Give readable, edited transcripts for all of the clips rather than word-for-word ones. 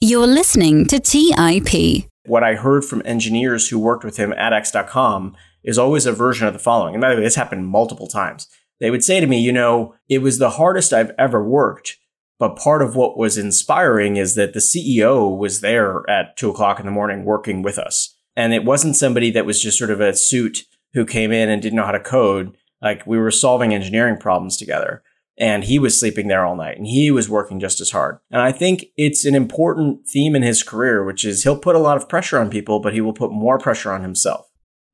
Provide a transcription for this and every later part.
You're listening to TIP. What I heard from engineers who worked with him at X.com is always a version of the following. And by the way, this happened multiple times. They would say to me, it was the hardest I've ever worked. But part of what was inspiring is that the CEO was there at 2:00 in the morning working with us. And it wasn't somebody that was just sort of a suit who came in and didn't know how to code. Like, we were solving engineering problems together. And he was sleeping there all night and he was working just as hard. And I think it's an important theme in his career, which is he'll put a lot of pressure on people, but he will put more pressure on himself.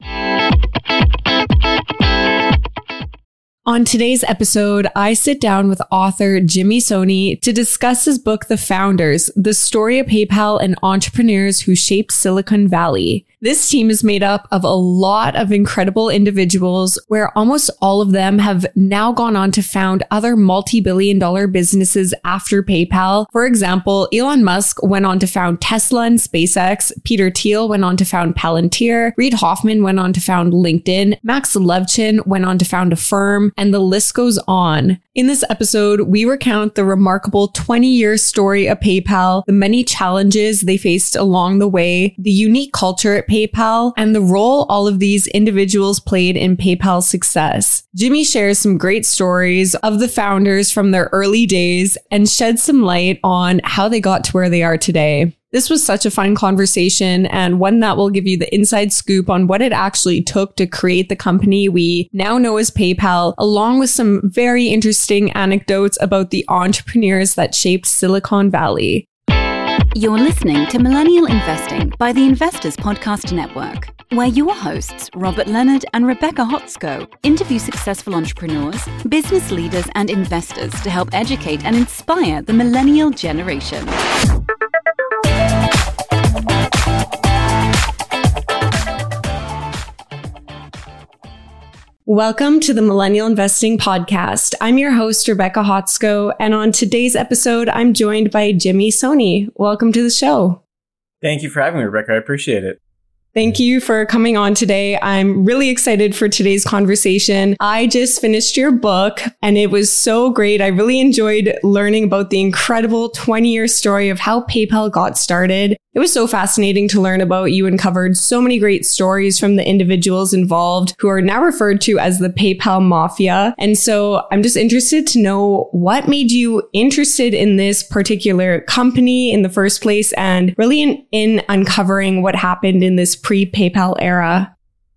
On today's episode, I sit down with author Jimmy Soni to discuss his book, The Founders, the story of PayPal and entrepreneurs who shaped Silicon Valley. This team is made up of a lot of incredible individuals, where almost all of them have now gone on to found other multi-billion-dollar businesses after PayPal. For example, Elon Musk went on to found Tesla and SpaceX. Peter Thiel went on to found Palantir. Reid Hoffman went on to found LinkedIn. Max Levchin went on to found Affirm, and the list goes on. In this episode, we recount the remarkable 20-year story of PayPal, the many challenges they faced along the way, the unique culture at PayPal, and the role all of these individuals played in PayPal's success. Jimmy shares some great stories of the founders from their early days and sheds some light on how they got to where they are today. This was such a fun conversation, and one that will give you the inside scoop on what it actually took to create the company we now know as PayPal, along with some very interesting anecdotes about the entrepreneurs that shaped Silicon Valley. You're listening to Millennial Investing by the Investors Podcast Network, where your hosts, Robert Leonard and Rebecca Hotsko, interview successful entrepreneurs, business leaders, and investors to help educate and inspire the millennial generation. Welcome to the Millennial Investing Podcast. I'm your host, Rebecca Hotsko, and on today's episode, I'm joined by Jimmy Soni. Welcome to the show. Thank you for having me, Rebecca. I appreciate it. Thank you for coming on today. I'm really excited for today's conversation. I just finished your book and it was so great. I really enjoyed learning about the incredible 20-year story of how PayPal got started. It was so fascinating to learn about. You uncovered so many great stories from the individuals involved who are now referred to as the PayPal Mafia. And so I'm just interested to know what made you interested in this particular company in the first place, and really in uncovering what happened in this pre-PayPal era.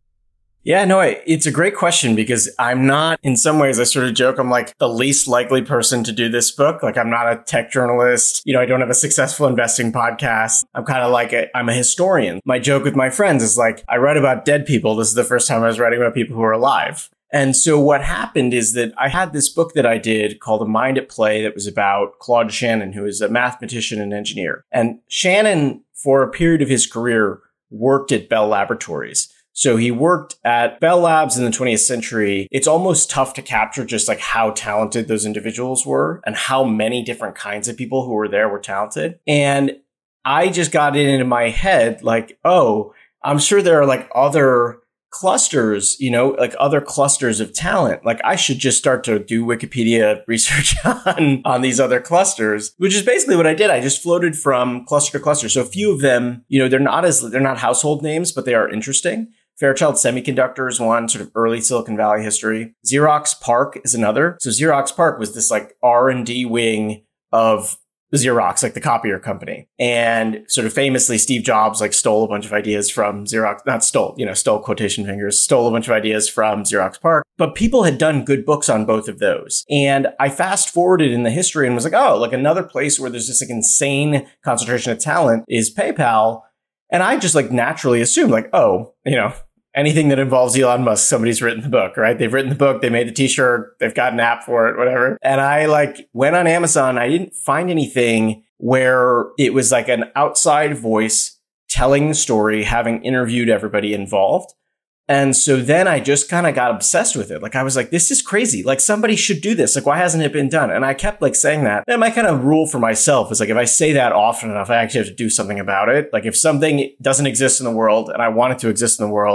Yeah, no, it's a great question because I'm not, in some ways, I sort of joke, I'm like the least likely person to do this book. Like, I'm not a tech journalist. I don't have a successful investing podcast. I'm kind of like, I'm a historian. My joke with my friends is like, I write about dead people. This is the first time I was writing about people who are alive. And so what happened is that I had this book that I did called A Mind at Play that was about Claude Shannon, who is a mathematician and engineer. And Shannon, for a period of his career, worked at Bell Laboratories. So he worked at Bell Labs in the 20th century. It's almost tough to capture just like how talented those individuals were and how many different kinds of people who were there were talented. And I just got it into my head like, oh, I'm sure there are like other clusters, like other clusters of talent. Like, I should just start to do Wikipedia research on these other clusters, which is basically what I did. I just floated from cluster to cluster. So a few of them, they're not household names, but they are interesting. Fairchild Semiconductor is one, sort of early Silicon Valley history. Xerox PARC is another. So Xerox PARC was this like R&D wing of Xerox, like the copier company. And sort of famously, Steve Jobs like stole a bunch of ideas from Xerox, stole quotation fingers, stole a bunch of ideas from Xerox PARC. But people had done good books on both of those. And I fast forwarded in the history and was like, oh, like another place where there's this like insane concentration of talent is PayPal. And I just like naturally assumed like, oh, anything that involves Elon Musk, somebody's written the book, right? They've written the book, they made the t-shirt, they've got an app for it, whatever. And I like went on Amazon. I didn't find anything where it was like an outside voice telling the story, having interviewed everybody involved. And so then I just kind of got obsessed with it. Like, I was like, this is crazy. Like, somebody should do this. Like, why hasn't it been done? And I kept like saying that. And my kind of rule for myself is like, if I say that often enough, I actually have to do something about it. Like, if something doesn't exist in the world and I want it to exist in the world,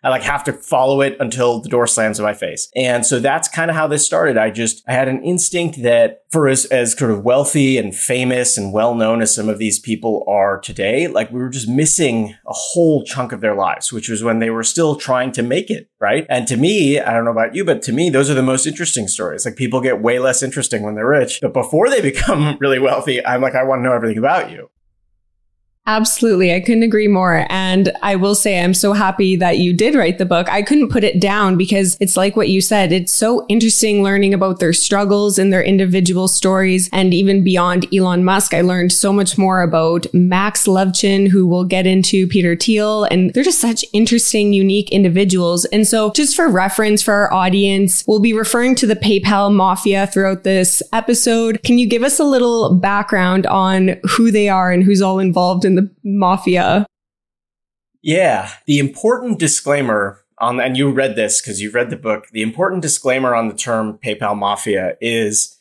I like have to follow it until the door slams in my face. And so that's kind of how this started. I had an instinct that for as sort of wealthy and famous and well-known as some of these people are today, like we were just missing a whole chunk of their lives, which was when they were still trying to make it, right? And to me, I don't know about you, but to me, those are the most interesting stories. Like people get way less interesting when they're rich, but before they become really wealthy, I'm like, I want to know everything about you. Absolutely. I couldn't agree more. And I will say, I'm so happy that you did write the book. I couldn't put it down because it's like what you said. It's so interesting learning about their struggles and their individual stories. And even beyond Elon Musk, I learned so much more about Max Levchin, who we'll get into, Peter Thiel, and they're just such interesting, unique individuals. And so just for reference for our audience, we'll be referring to the PayPal Mafia throughout this episode. Can you give us a little background on who they are and who's all involved in the mafia? Yeah. The important disclaimer on, and you read this because you've read the book, the important disclaimer on the term PayPal Mafia is,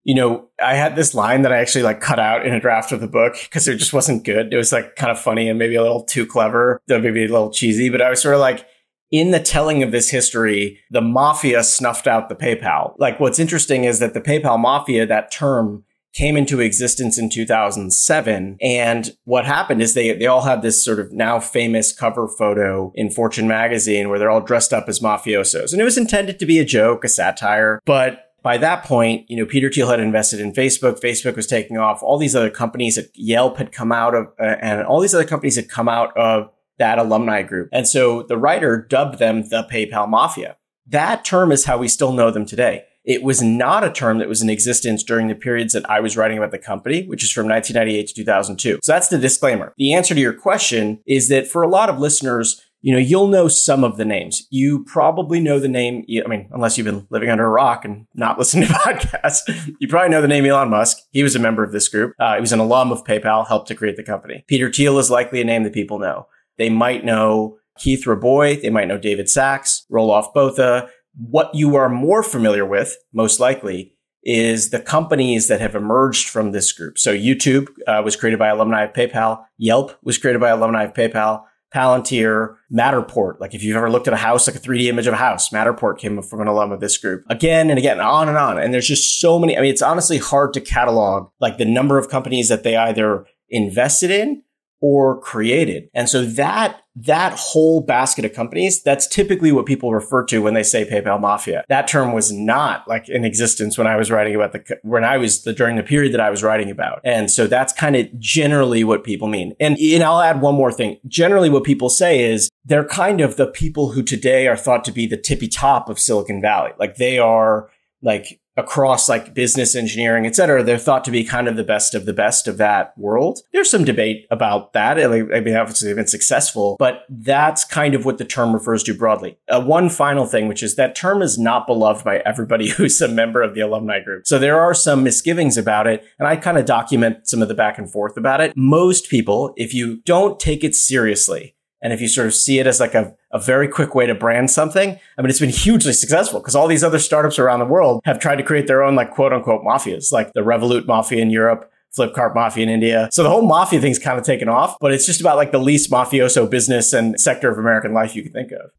I had this line that I actually like cut out in a draft of the book because it just wasn't good. It was like kind of funny and maybe a little too clever, maybe a little cheesy, but I was sort of like, in the telling of this history, the mafia snuffed out the PayPal. Like what's interesting is that the PayPal Mafia, that term, came into existence in 2007. And what happened is they all had this sort of now famous cover photo in Fortune magazine where they're all dressed up as mafiosos. And it was intended to be a joke, a satire. But by that point, Peter Thiel had invested in Facebook. Facebook was taking off. All these other companies, Yelp had come out of, and all these other companies had come out of that alumni group. And so the writer dubbed them the PayPal Mafia. That term is how we still know them today. It was not a term that was in existence during the periods that I was writing about the company, which is from 1998 to 2002. So that's the disclaimer. The answer to your question is that for a lot of listeners, you'll know some of the names. You probably know the name, unless you've been living under a rock and not listening to podcasts, you probably know the name Elon Musk. He was a member of this group. He was an alum of PayPal, helped to create the company. Peter Thiel is likely a name that people know. They might know Keith Rabois. They might know David Sachs, Roelof Botha. What you are more familiar with, most likely, is the companies that have emerged from this group. So YouTube was created by alumni of PayPal. Yelp was created by alumni of PayPal. Palantir, Matterport. Like if you've ever looked at a house, like a 3D image of a house, Matterport came from an alum of this group. Again and again, on and on. And there's just so many. It's honestly hard to catalog like the number of companies that they either invested in or created. And so that whole basket of companies, that's typically what people refer to when they say PayPal Mafia. That term was not like in existence when I was writing about during the period that I was writing about. And so that's kind of generally what people mean. And I'll add one more thing. Generally what people say is they're kind of the people who today are thought to be the tippy top of Silicon Valley. Like they are like across like business, engineering, et cetera, they're thought to be kind of the best of that world. There's some debate about that. Obviously they've been successful, but that's kind of what the term refers to broadly. One final thing, which is that term is not beloved by everybody who's a member of the alumni group. So there are some misgivings about it. And I kind of document some of the back and forth about it. Most people, if you don't take it seriously, and if you sort of see it as like a very quick way to brand something, it's been hugely successful because all these other startups around the world have tried to create their own like quote unquote mafias, like the Revolut Mafia in Europe, Flipkart Mafia in India. So the whole mafia thing's kind of taken off, but it's just about like the least mafioso business and sector of American life you can think of.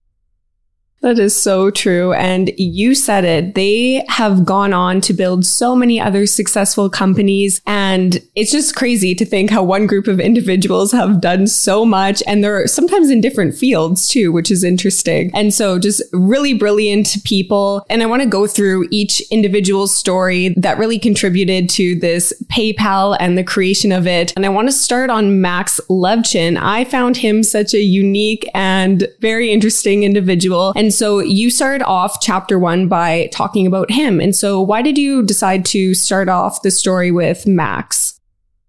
That is so true. And you said it. They have gone on to build so many other successful companies. And it's just crazy to think how one group of individuals have done so much. And they're sometimes in different fields too, which is interesting. And so just really brilliant people. And I want to go through each individual story that really contributed to this PayPal and the creation of it. And I want to start on Max Levchin. I found him such a unique and very interesting individual. And so you started off chapter 1 by talking about him. And so why did you decide to start off the story with Max?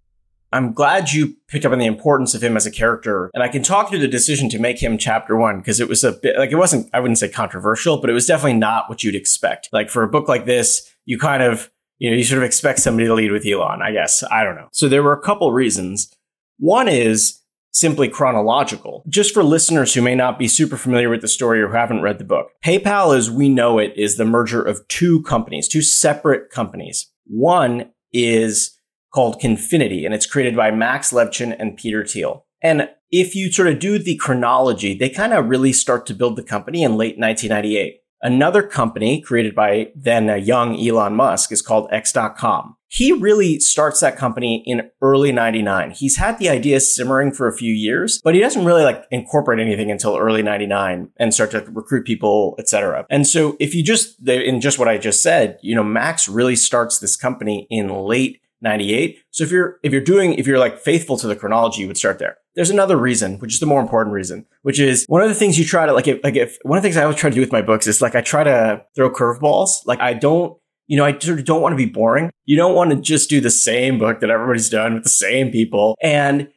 I'm glad you picked up on the importance of him as a character. And I can talk through the decision to make him chapter 1 because it was a bit like, it wasn't, I wouldn't say controversial, but it was definitely not what you'd expect. Like for a book like this, you kind of, you sort of expect somebody to lead with Elon, I guess. I don't know. So there were a couple reasons. One is simply chronological. Just for listeners who may not be super familiar with the story or who haven't read the book, PayPal as we know it is the merger of two separate companies. One is called Confinity, and it's created by Max Levchin and Peter Thiel. And if you sort of do the chronology, they kind of really start to build the company in late 1998. Another company created by then a young Elon Musk is called X.com. He really starts that company in early 99. He's had the idea simmering for a few years, but he doesn't really incorporate anything until early 99 and start to recruit people, etc. And so if you in just what I just said, Max really starts this company in late 98. So if you're faithful to the chronology, you would start there. There's another reason, which is the more important reason, which is one of the things you try to one of the things I always try to do with my books is I try to throw curveballs. I sort of don't want to be boring. You don't want to just do the same book that everybody's done with the same people. And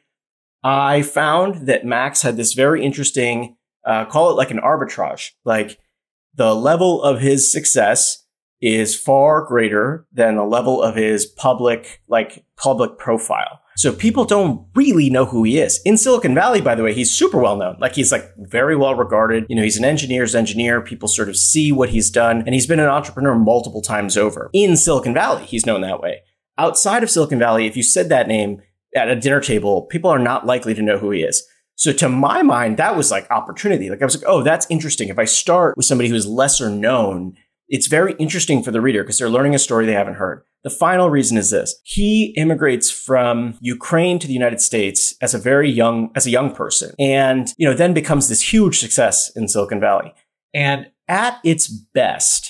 I found that Max had this very interesting, call it an arbitrage. The level of his success is far greater than the level of his public profile. So people don't really know who he is. In Silicon Valley, by the way, he's super well known. He's very well regarded. He's an engineer's engineer. People sort of see what he's done. And he's been an entrepreneur multiple times over. In Silicon Valley, he's known that way. Outside of Silicon Valley, if you said that name at a dinner table, people are not likely to know who he is. So to my mind, that was opportunity. I was oh, that's interesting. If I start with somebody who is lesser known, it's very interesting for the reader because they're learning a story they haven't heard. The final reason is this. He immigrates from Ukraine to the United States as a young person and, then becomes this huge success in Silicon Valley. And at its best,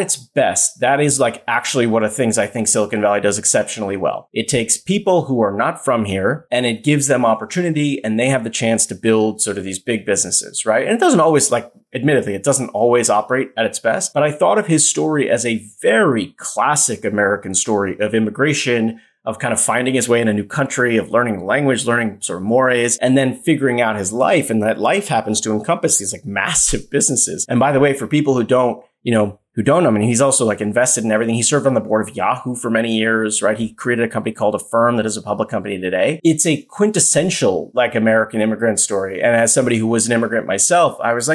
that is actually one of the things I think Silicon Valley does exceptionally well. It takes people who are not from here and it gives them opportunity and they have the chance to build sort of these big businesses, right? And it doesn't always admittedly, it doesn't always operate at its best, but I thought of his story as a very classic American story of immigration, of kind of finding his way in a new country, of learning the language, learning sort of mores, and then figuring out his life. And that life happens to encompass these massive businesses. And by the way, for people who don't know, he's also invested in everything. He served on the board of Yahoo for many years, right? He created a company called Affirm that is a public company today. It's a quintessential American immigrant story. And as somebody who was an immigrant myself, I was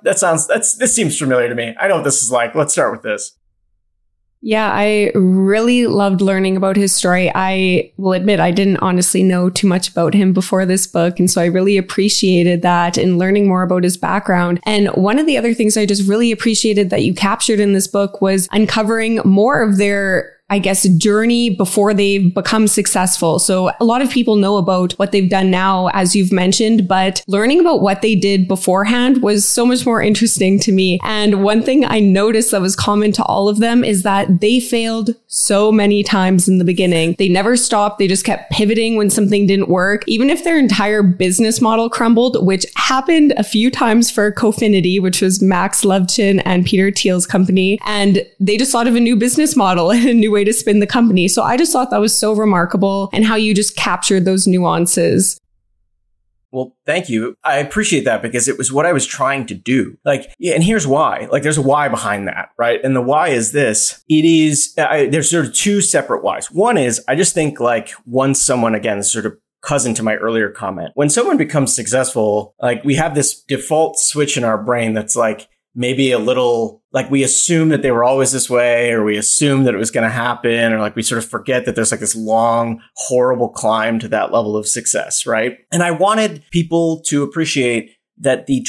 this seems familiar to me. I know what this is like. Let's start with this. Yeah, I really loved learning about his story. I will admit I didn't honestly know too much about him before this book. And so I really appreciated that and learning more about his background. And one of the other things I just really appreciated that you captured in this book was uncovering more of their journey before they've become successful. So a lot of people know about what they've done now, as you've mentioned, but learning about what they did beforehand was so much more interesting to me. And one thing I noticed that was common to all of them is that they failed so many times in the beginning. They never stopped. They just kept pivoting when something didn't work. Even if their entire business model crumbled, which happened a few times for Cofinity, which was Max Levchin and Peter Thiel's company. And they just thought of a new business model and a new way to spin the company. So I just thought that was so remarkable and how you just captured those nuances. Well, thank you. I appreciate that because it was what I was trying to do. And here's why. There's a why behind that, right? And the why is this. It is, there's sort of two separate whys. One is, I just think once someone, again, sort of cousin to my earlier comment, when someone becomes successful, we have this default switch in our brain that's maybe a little we assume that they were always this way, or we assume that it was going to happen, or we sort of forget that there's this long, horrible climb to that level of success, right? And I wanted people to appreciate that the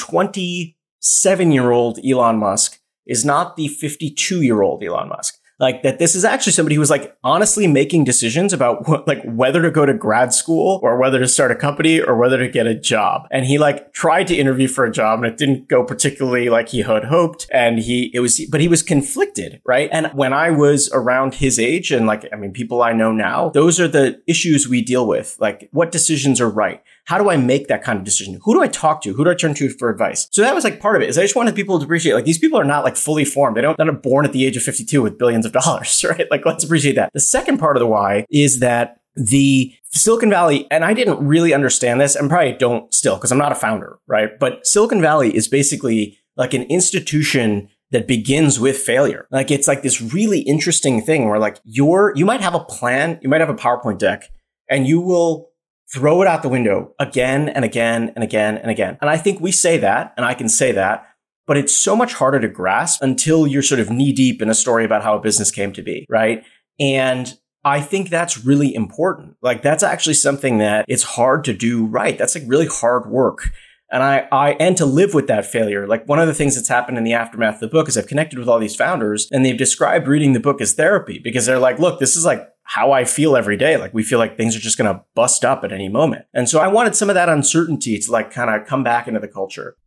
27-year-old Elon Musk is not the 52-year-old Elon Musk. That this is actually somebody who was honestly making decisions about whether to go to grad school or whether to start a company or whether to get a job. And he tried to interview for a job and it didn't go particularly like he had hoped. And but he was conflicted, right? And when I was around his age and people I know now, those are the issues we deal with. What decisions are right? How do I make that kind of decision? Who do I talk to? Who do I turn to for advice? So that was part of it. Is I just wanted people to appreciate these people are not fully formed. They're not born at the age of 52 with billions of dollars, right? Let's appreciate that. The second part of the why is that the Silicon Valley, and I didn't really understand this and probably don't still because I'm not a founder, right? But Silicon Valley is basically an institution that begins with failure. It's this really interesting thing where you might have a plan, you might have a PowerPoint deck, and you will throw it out the window again and again and again and again. And I think we say that, and I can say that, but it's so much harder to grasp until you're sort of knee deep in a story about how a business came to be, right? And I think that's really important. Like, that's actually something that it's hard to do right. That's like really hard work. And and to live with that failure. Like, one of the things that's happened in the aftermath of the book is I've connected with all these founders, and they've described reading the book as therapy, because they're like, look, this is like how I feel every day. Like, we feel like things are just going to bust up at any moment. And so I wanted some of that uncertainty to like kind of come back into the culture.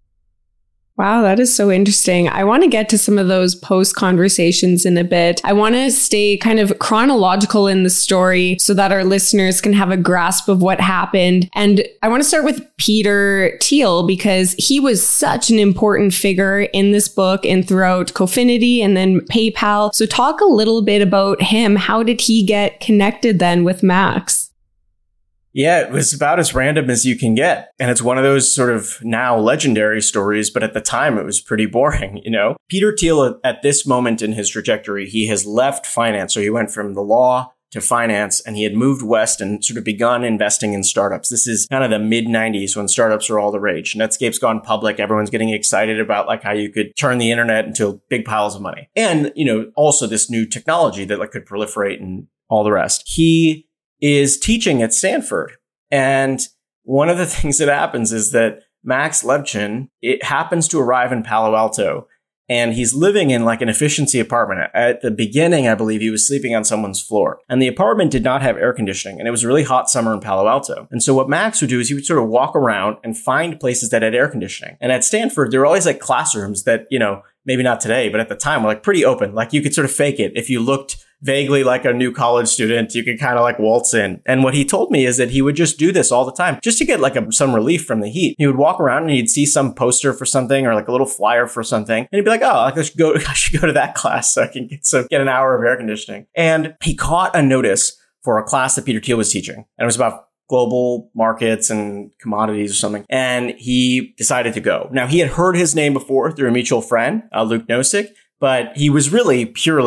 Wow, that is so interesting. I want to get to some of those post conversations in a bit. I want to stay kind of chronological in the story so that our listeners can have a grasp of what happened. And I want to start with Peter Thiel, because he was such an important figure in this book and throughout Cofinity and then PayPal. So talk a little bit about him. How did he get connected then with Max? Yeah, it was about as random as you can get. And it's one of those sort of now legendary stories, but at the time it was pretty boring, you know? Peter Thiel, at this moment in his trajectory, he has left finance. So he went from the law to finance, and he had moved west and sort of begun investing in startups. This is kind of the mid 90s when startups were all the rage. Netscape's gone public. Everyone's getting excited about like how you could turn the internet into big piles of money. And, you know, also this new technology that like could proliferate and all the rest. He is teaching at Stanford. And one of the things that happens is that Max Levchin, it happens to arrive in Palo Alto, and he's living in like an efficiency apartment. At the beginning, I believe he was sleeping on someone's floor, and the apartment did not have air conditioning, and it was a really hot summer in Palo Alto. And so what Max would do is he would sort of walk around and find places that had air conditioning. And at Stanford, there were always like classrooms that, you know, maybe not today, but at the time were like pretty open. Like, you could sort of fake it. If you looked vaguely like a new college student, you could kind of like waltz in. And what he told me is that he would just do this all the time, just to get like some relief from the heat. He would walk around and he'd see some poster for something or like a little flyer for something, and he'd be like, oh, I should go to that class so I can get an hour of air conditioning. And he caught a notice for a class that Peter Thiel was teaching, and it was about global markets and commodities or something. And he decided to go. Now, he had heard his name before through a mutual friend, Luke Nosek, but he was really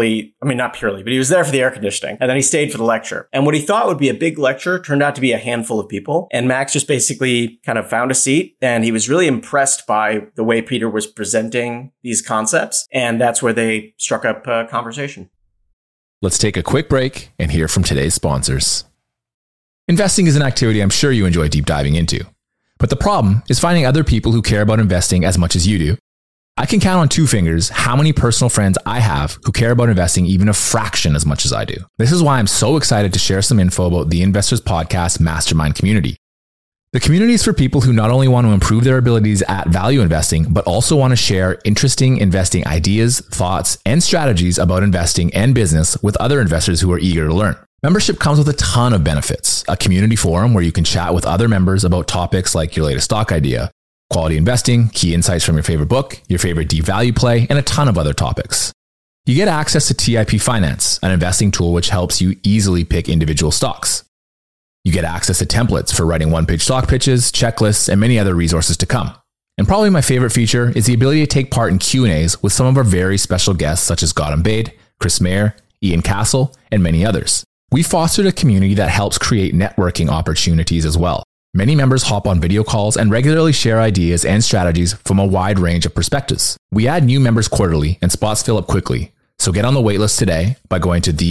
not purely, but he was there for the air conditioning. And then he stayed for the lecture. And what he thought would be a big lecture turned out to be a handful of people. And Max just basically kind of found a seat, and he was really impressed by the way Peter was presenting these concepts. And that's where they struck up a conversation. Let's take a quick break and hear from today's sponsors. Investing is an activity I'm sure you enjoy deep diving into. But the problem is finding other people who care about investing as much as you do. I can count on two fingers how many personal friends I have who care about investing even a fraction as much as I do. This is why I'm so excited to share some info about the Investors Podcast Mastermind community. The community is for people who not only want to improve their abilities at value investing, but also want to share interesting investing ideas, thoughts, and strategies about investing and business with other investors who are eager to learn. Membership comes with a ton of benefits. A community forum where you can chat with other members about topics like your latest stock idea, quality investing, key insights from your favorite book, your favorite deep value play, and a ton of other topics. You get access to TIP Finance, an investing tool which helps you easily pick individual stocks. You get access to templates for writing one-page stock pitches, checklists, and many other resources to come. And probably my favorite feature is the ability to take part in Q&As with some of our very special guests such as Gautam Baid, Chris Mayer, Ian Castle, and many others. We fostered a community that helps create networking opportunities as well. Many members hop on video calls and regularly share ideas and strategies from a wide range of perspectives. We add new members quarterly and spots fill up quickly. So get on the waitlist today by going to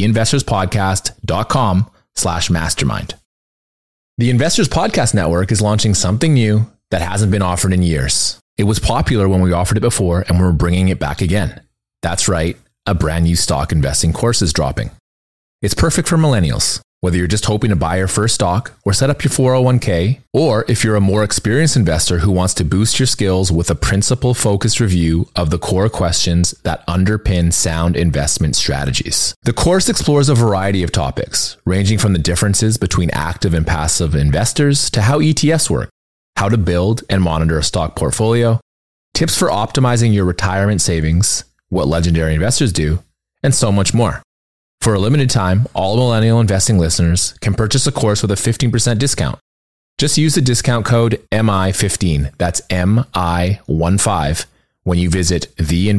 theinvestorspodcast.com/mastermind. The Investors Podcast Network is launching something new that hasn't been offered in years. It was popular when we offered it before, and we're bringing it back again. That's right, a brand new stock investing course is dropping. It's perfect for millennials, whether you're just hoping to buy your first stock or set up your 401k, or if you're a more experienced investor who wants to boost your skills with a principle-focused review of the core questions that underpin sound investment strategies. The course explores a variety of topics, ranging from the differences between active and passive investors to how ETFs work, how to build and monitor a stock portfolio, tips for optimizing your retirement savings, what legendary investors do, and so much more. For a limited time, all Millennial Investing listeners can purchase a course with a 15% discount. Just use the discount code MI15, that's MI15, when you visit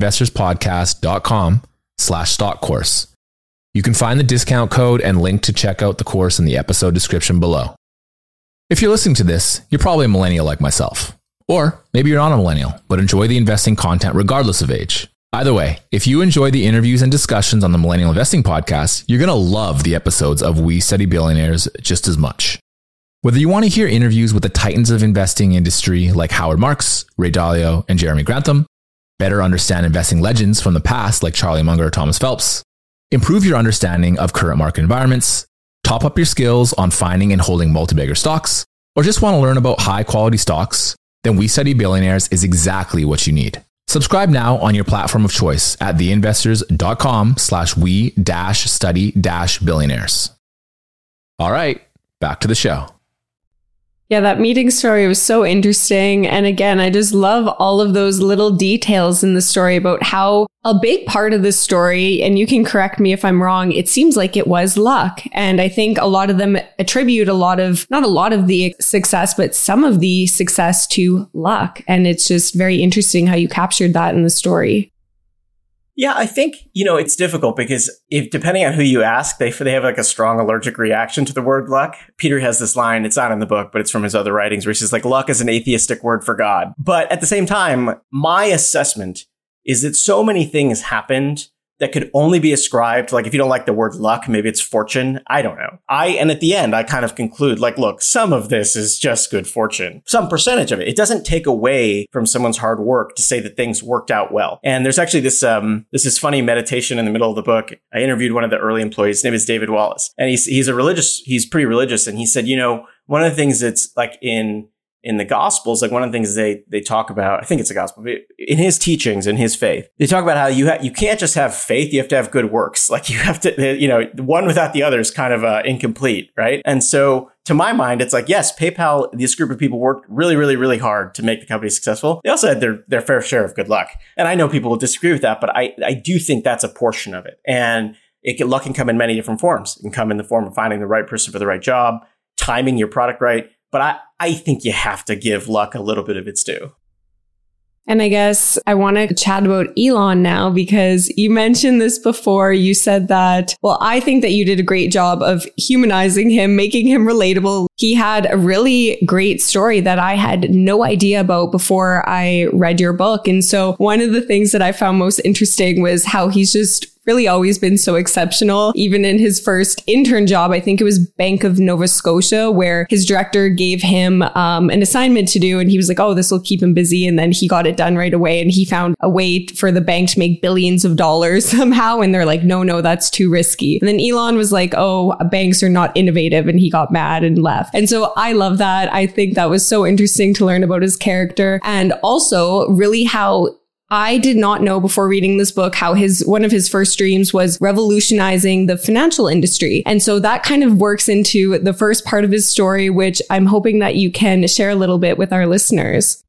theinvestorspodcast.com/stock course. You can find the discount code and link to check out the course in the episode description below. If you're listening to this, you're probably a millennial like myself. Or maybe you're not a millennial, but enjoy the investing content regardless of age. Either way, if you enjoy the interviews and discussions on the Millennial Investing Podcast, you're going to love the episodes of We Study Billionaires just as much. Whether you want to hear interviews with the titans of investing industry like Howard Marks, Ray Dalio, and Jeremy Grantham, better understand investing legends from the past like Charlie Munger or Thomas Phelps, improve your understanding of current market environments, top up your skills on finding and holding multi-bagger stocks, or just want to learn about high-quality stocks, then We Study Billionaires is exactly what you need. Subscribe now on your platform of choice at theinvestors.com/we-study-billionaires. All right, back to the show. Yeah, that meeting story was so interesting. And again, I just love all of those little details in the story about how a big part of this story, and you can correct me if I'm wrong, it seems like it was luck. And I think a lot of them attribute not a lot of the success, but some of the success to luck. And it's just very interesting how you captured that in the story. Yeah, I think, it's difficult because depending on who you ask, they have like a strong allergic reaction to the word luck. Peter has this line, it's not in the book, but it's from his other writings where he says like luck is an atheistic word for God. But at the same time, my assessment is that so many things happened that could only be ascribed, like if you don't like the word luck, maybe it's fortune. I don't know. And at the end, I kind of conclude like, look, some of this is just good fortune. Some percentage of it. It doesn't take away from someone's hard work to say that things worked out well. And there's actually this funny meditation in the middle of the book. I interviewed one of the early employees. His name is David Wallace. And he's pretty religious. And he said, one of the things that's like in the Gospels, like one of the things they talk about, I think it's a gospel, in his teachings, in his faith, they talk about how you can't just have faith, you have to have good works. Like you have to, one without the other is kind of incomplete, right? And so to my mind, it's like, yes, PayPal, this group of people worked really, really, really hard to make the company successful. They also had their fair share of good luck. And I know people will disagree with that, but I do think that's a portion of it. And luck can come in many different forms. It can come in the form of finding the right person for the right job, timing your product right. But I think you have to give luck a little bit of its due. And I guess I want to chat about Elon now because you mentioned this before. You said that, well, I think that you did a great job of humanizing him, making him relatable. He had a really great story that I had no idea about before I read your book. And so one of the things that I found most interesting was how he's just really always been so exceptional. Even in his first intern job, I think it was Bank of Nova Scotia, where his director gave him an assignment to do. And he was like, oh, this will keep him busy. And then he got it done right away. And he found a way for the bank to make billions of dollars somehow. And they're like, no, that's too risky. And then Elon was like, oh, banks are not innovative. And he got mad and left. And so I love that. I think that was so interesting to learn about his character. And also really how I did not know before reading this book how one of his first dreams was revolutionizing the financial industry. And so that kind of works into the first part of his story, which I'm hoping that you can share a little bit with our listeners.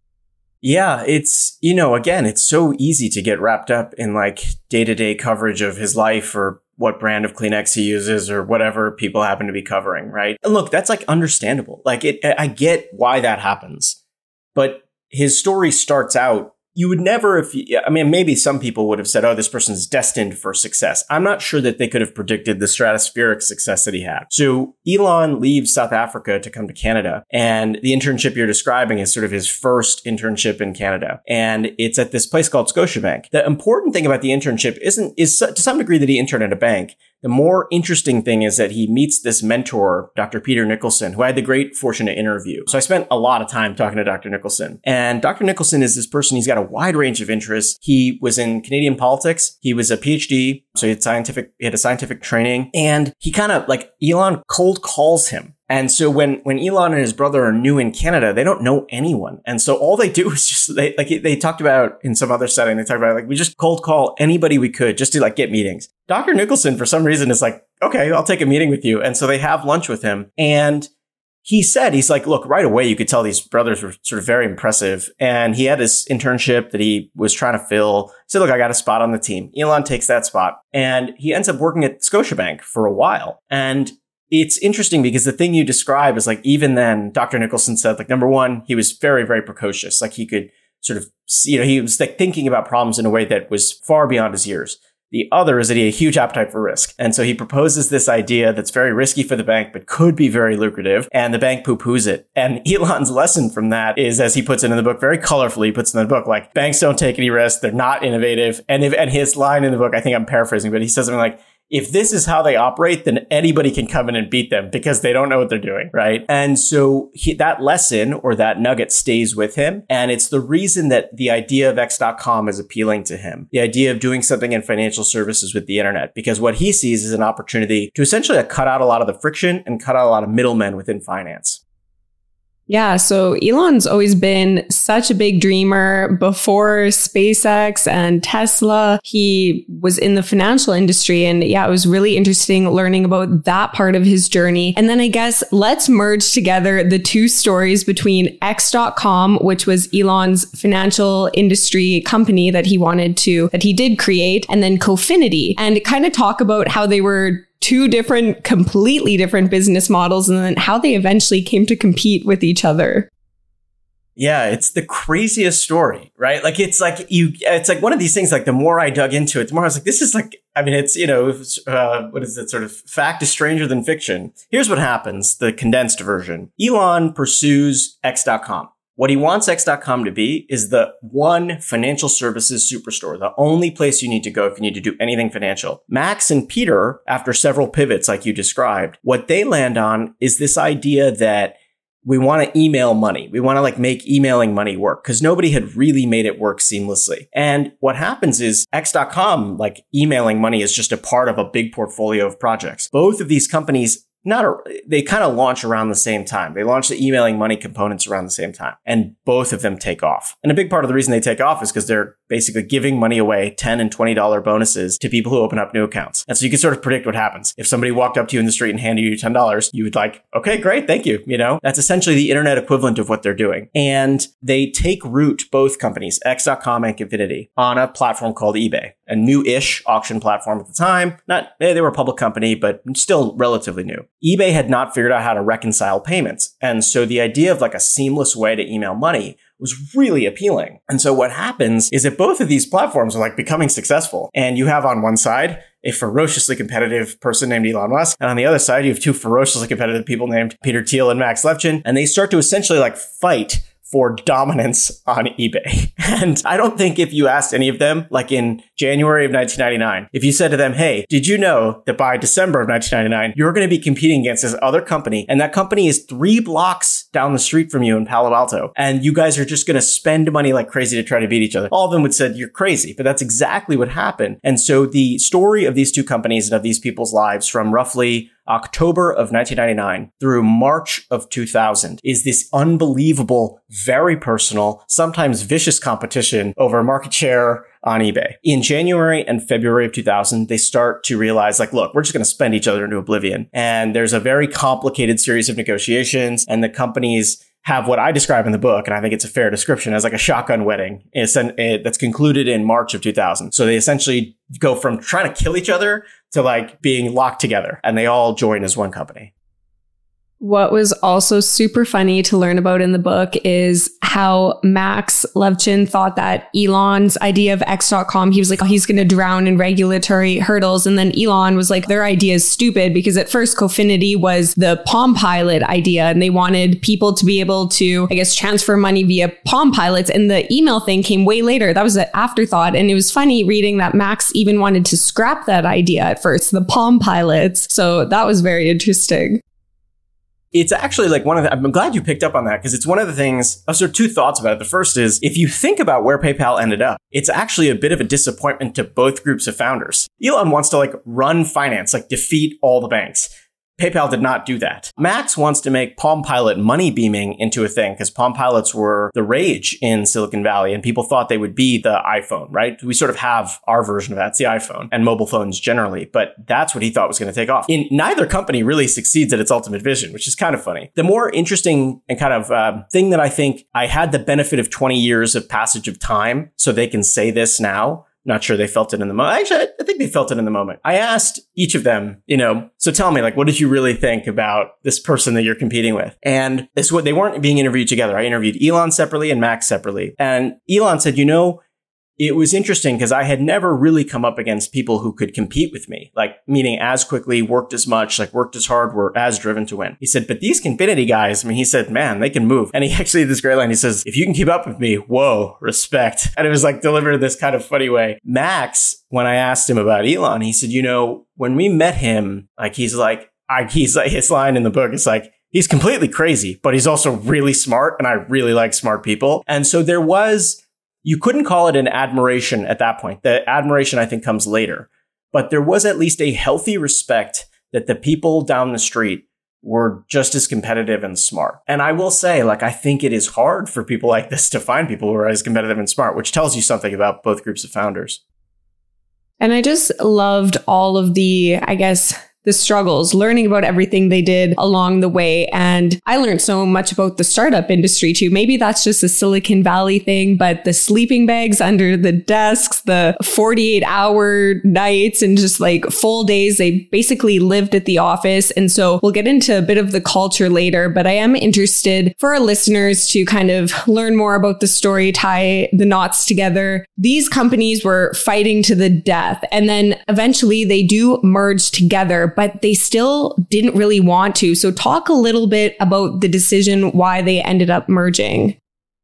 Yeah, it's, again, it's so easy to get wrapped up in like day-to-day coverage of his life or what brand of Kleenex he uses or whatever people happen to be covering, right? And look, that's like understandable. Like I get why that happens, but his story starts out, you would never, maybe some people would have said, oh, this person's destined for success. I'm not sure that they could have predicted the stratospheric success that he had. So Elon leaves South Africa to come to Canada. And the internship you're describing is sort of his first internship in Canada. And it's at this place called Scotiabank. The important thing about the internship is to some degree that he interned at a bank. The more interesting thing is that he meets this mentor, Dr. Peter Nicholson, who I had the great fortune to interview. So I spent a lot of time talking to Dr. Nicholson. And Dr. Nicholson is this person, he's got a wide range of interests. He was in Canadian politics. He was a PhD. So he had a scientific training. And he kind of like Elon cold calls him. And so when Elon and his brother are new in Canada, they don't know anyone. And so all they do is just, they talked about in some other setting, they talked about like, we just cold call anybody we could just to like get meetings. Dr. Nicholson, for some reason, is like, okay, I'll take a meeting with you. And so they have lunch with him. And he's like, look, right away, you could tell these brothers were sort of very impressive. And he had this internship that he was trying to fill. He said, look, I got a spot on the team. Elon takes that spot. And he ends up working at Scotiabank for a while. And it's interesting because the thing you describe is like, even then, Dr. Nicholson said, like, number one, he was very, very precocious. Like he could sort of, he was like thinking about problems in a way that was far beyond his years. The other is that he had a huge appetite for risk. And so he proposes this idea that's very risky for the bank, but could be very lucrative. And the bank poo-poos it. And Elon's lesson from that is, as he puts it in the book, very colorfully, he puts in the book, like, banks don't take any risks. They're not innovative. And his line in the book, I think I'm paraphrasing, but he says something like, if this is how they operate, then anybody can come in and beat them because they don't know what they're doing, right? And so that lesson or that nugget stays with him. And it's the reason that the idea of X.com is appealing to him. The idea of doing something in financial services with the internet, because what he sees is an opportunity to essentially cut out a lot of the friction and cut out a lot of middlemen within finance. Yeah, so Elon's always been such a big dreamer. Before SpaceX and Tesla, he was in the financial industry. And yeah, it was really interesting learning about that part of his journey. And then I guess let's merge together the two stories between X.com, which was Elon's financial industry company that he did create, and then Cofinity, and kind of talk about how they were two completely different business models, and then how they eventually came to compete with each other. Yeah, it's the craziest story, right? Like, it's like one of these things, like, the more I dug into it, the more I was like, this is like, I mean, it's, what is it, sort of fact is stranger than fiction. Here's what happens, the condensed version. Elon pursues X.com. What he wants X.com to be is the one financial services superstore, the only place you need to go if you need to do anything financial. Max and Peter, after several pivots like you described, what they land on is this idea that we want to email money. We want to make emailing money work, because nobody had really made it work seamlessly. And what happens is X.com, emailing money, is just a part of a big portfolio of projects. Both of these companies they kind of launch around the same time. They launch the emailing money components around the same time, and both of them take off. And a big part of the reason they take off is because they're basically giving money away, $10 and $20 bonuses to people who open up new accounts. And so you can sort of predict what happens. If somebody walked up to you in the street and handed you $10, you would okay, great, thank you. That's essentially the internet equivalent of what they're doing. And they take root, both companies, X.com and Cofinity, on a platform called eBay, a new-ish auction platform at the time. They were a public company, but still relatively new. eBay had not figured out how to reconcile payments. And so the idea of a seamless way to email money was really appealing. And so what happens is that both of these platforms are becoming successful. And you have on one side a ferociously competitive person named Elon Musk. And on the other side, you have two ferociously competitive people named Peter Thiel and Max Levchin. And they start to essentially fight for dominance on eBay. And I don't think if you asked any of them, in January of 1999, if you said to them, hey, did you know that by December of 1999, you're going to be competing against this other company, and that company is 3 blocks down the street from you in Palo Alto, and you guys are just going to spend money like crazy to try to beat each other? All of them would say, you're crazy. But that's exactly what happened. And so the story of these two companies and of these people's lives from roughly October of 1999 through March of 2000 is this unbelievable, very personal, sometimes vicious competition over market share on eBay. In January and February of 2000, they start to realize, look, we're just going to spend each other into oblivion. And there's a very complicated series of negotiations, and the companies have what I describe in the book, and I think it's a fair description, as a shotgun wedding. That's concluded in March of 2000. So they essentially go from trying to kill each other to being locked together, and they all join as one company. What was also super funny to learn about in the book is how Max Levchin thought that Elon's idea of X.com, he was he's going to drown in regulatory hurdles. And then Elon was their idea is stupid, because at first Cofinity was the Palm Pilot idea, and they wanted people to be able to, transfer money via Palm Pilots. And the email thing came way later. That was an afterthought. And it was funny reading that Max even wanted to scrap that idea at first, the Palm Pilots. So that was very interesting. It's actually I'm glad you picked up on that, because it's one of the things, sort of two thoughts about it. The first is, if you think about where PayPal ended up, it's actually a bit of a disappointment to both groups of founders. Elon wants to run finance, defeat all the banks. PayPal did not do that. Max wants to make Palm Pilot money beaming into a thing, because Palm Pilots were the rage in Silicon Valley, and people thought they would be the iPhone, right? We sort of have our version of that. It's the iPhone and mobile phones generally, but that's what he thought was going to take off. Neither company really succeeds at its ultimate vision, which is kind of funny. The more interesting and kind of thing that I think I had the benefit of 20 years of passage of time, so they can say this now. Not sure they felt it in the moment. Actually, I think they felt it in the moment. I asked each of them, so tell me, what did you really think about this person that you're competing with? And they weren't being interviewed together. I interviewed Elon separately and Max separately. And Elon said, it was interesting because I had never really come up against people who could compete with me, like meaning as quickly, worked as much, like worked as hard, were as driven to win. He said, but these Confinity guys, I mean, he said, man, they can move. And he actually had this great line. He says, if you can keep up with me, whoa, respect. And it was like delivered in this kind of funny way. Max, when I asked him about Elon, he said, when we met him, like, he's like, his line in the book is like, he's completely crazy, but he's also really smart. And I really like smart people. And so you couldn't call it an admiration at that point. The admiration, I think, comes later. But there was at least a healthy respect that the people down the street were just as competitive and smart. And I will say, like, I think it is hard for people like this to find people who are as competitive and smart, which tells you something about both groups of founders. And I just loved all of the struggles, learning about everything they did along the way. And I learned so much about the startup industry too. Maybe that's just a Silicon Valley thing, but the sleeping bags under the desks, the 48-hour nights and just like full days, they basically lived at the office. And so we'll get into a bit of the culture later, but I am interested for our listeners to kind of learn more about the story, tie the knots together. These companies were fighting to the death, and then eventually they do merge together, but they still didn't really want to. So talk a little bit about the decision, why they ended up merging.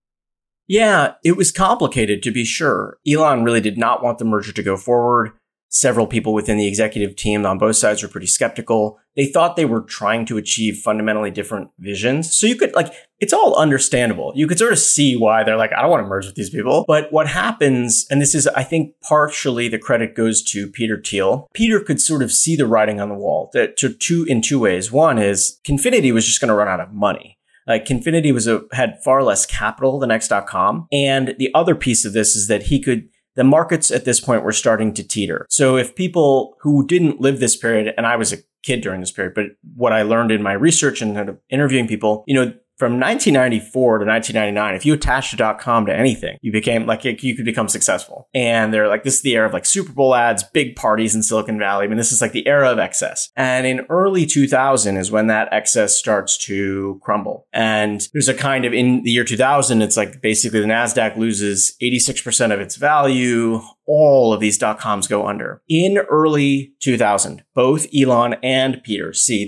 Yeah, it was complicated, to be sure. Elon really did not want the merger to go forward. Several people within the executive team on both sides were pretty skeptical. They thought they were trying to achieve fundamentally different visions. So you could, it's all understandable. You could sort of see why they're like, I don't want to merge with these people. But what happens, and this is, I think, partially the credit goes to Peter Thiel. Peter could sort of see the writing on the wall in two ways. One is Confinity was just going to run out of money. Like Confinity had far less capital than X.com. And the other piece of this is that the markets at this point were starting to teeter. So if people who didn't live this period, and I was a kid during this period, but what I learned in my research and kind of interviewing people, from 1994 to 1999, if you attached a .com to anything, you could become successful. And they're like, this is the era of like Super Bowl ads, big parties in Silicon Valley. I mean, this is like the era of excess. And in early 2000 is when that excess starts to crumble. And there's in the year 2000, it's like basically the NASDAQ loses 86% of its value. All of these .coms go under. In early 2000, both Elon and Peter see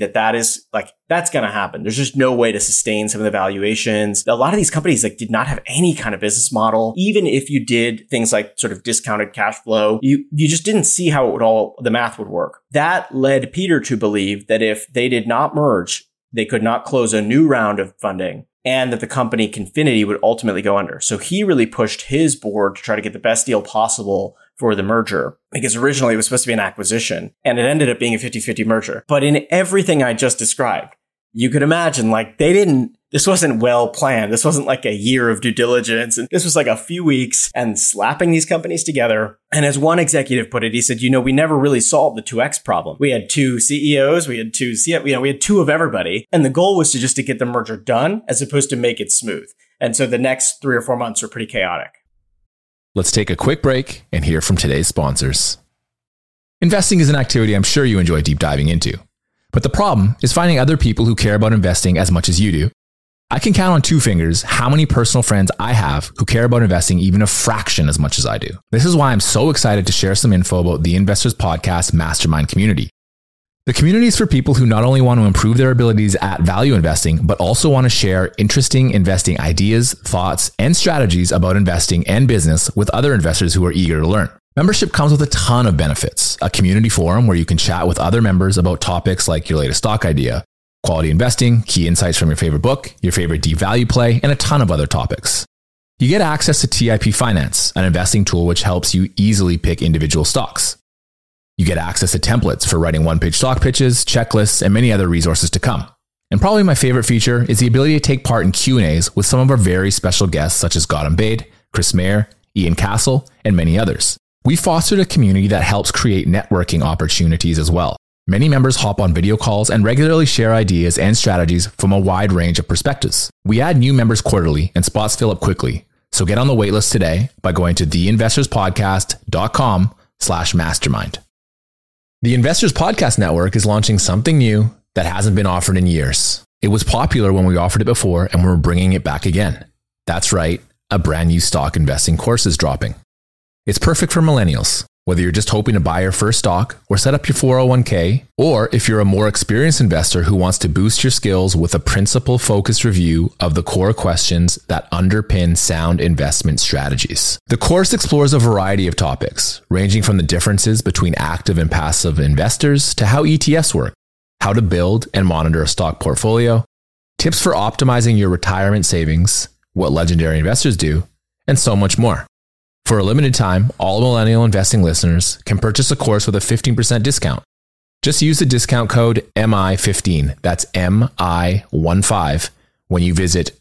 that's going to happen. There's just no way to sustain some of the valuations. A lot of these companies did not have any kind of business model. Even if you did things like sort of discounted cash flow, you just didn't see how the math would work. That led Peter to believe that if they did not merge, they could not close a new round of funding, and that the company Confinity would ultimately go under. So he really pushed his board to try to get the best deal possible for the merger, because originally it was supposed to be an acquisition, and it ended up being a 50-50 merger. But in everything I just described, you could imagine this wasn't well planned. This wasn't like a year of due diligence. And this was like a few weeks and slapping these companies together. And as one executive put it, he said, we never really solved the 2X problem. We had two CEOs, we had two CFOs, we had two of everybody. And the goal was to get the merger done as opposed to make it smooth. And so the next 3 or 4 months were pretty chaotic. Let's take a quick break and hear from today's sponsors. Investing is an activity I'm sure you enjoy deep diving into. But the problem is finding other people who care about investing as much as you do. I can count on 2 fingers how many personal friends I have who care about investing even a fraction as much as I do. This is why I'm so excited to share some info about the Investors Podcast Mastermind community. The community is for people who not only want to improve their abilities at value investing, but also want to share interesting investing ideas, thoughts, and strategies about investing and business with other investors who are eager to learn. Membership comes with a ton of benefits. A community forum where you can chat with other members about topics like your latest stock idea, quality investing, key insights from your favorite book, your favorite deep value play, and a ton of other topics. You get access to TIP Finance, an investing tool which helps you easily pick individual stocks. You get access to templates for writing one-page stock pitches, checklists, and many other resources to come. And probably my favorite feature is the ability to take part in Q&As with some of our very special guests such as Gautam Baid, Chris Mayer, Ian Castle, and many others. We fostered a community that helps create networking opportunities as well. Many members hop on video calls and regularly share ideas and strategies from a wide range of perspectives. We add new members quarterly and spots fill up quickly. So get on the waitlist today by going to theinvestorspodcast.com/mastermind. The Investors Podcast Network is launching something new that hasn't been offered in years. It was popular when we offered it before, and we're bringing it back again. That's right, a brand new stock investing course is dropping. It's perfect for millennials, whether you're just hoping to buy your first stock or set up your 401k, or if you're a more experienced investor who wants to boost your skills with a principle-focused review of the core questions that underpin sound investment strategies. The course explores a variety of topics, ranging from the differences between active and passive investors to how ETFs work, how to build and monitor a stock portfolio, tips for optimizing your retirement savings, what legendary investors do, and so much more. For a limited time, all Millennial Investing listeners can purchase a course with a 15% discount. Just use the discount code MI15, that's MI15, when you visit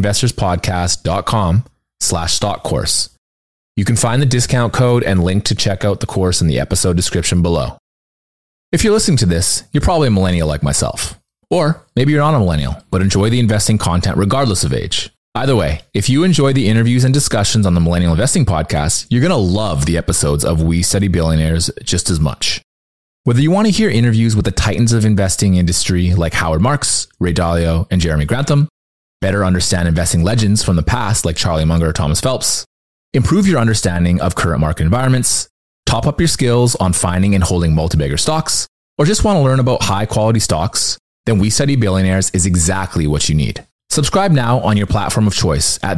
theinvestorspodcast.com/stock course. You can find the discount code and link to check out the course in the episode description below. If you're listening to this, you're probably a millennial like myself. Or maybe you're not a millennial, but enjoy the investing content regardless of age. Either way, if you enjoy the interviews and discussions on the Millennial Investing Podcast, you're going to love the episodes of We Study Billionaires just as much. Whether you want to hear interviews with the titans of investing industry like Howard Marks, Ray Dalio, and Jeremy Grantham, better understand investing legends from the past like Charlie Munger or Thomas Phelps, improve your understanding of current market environments, top up your skills on finding and holding multi-bagger stocks, or just want to learn about high-quality stocks, then We Study Billionaires is exactly what you need. Subscribe now on your platform of choice at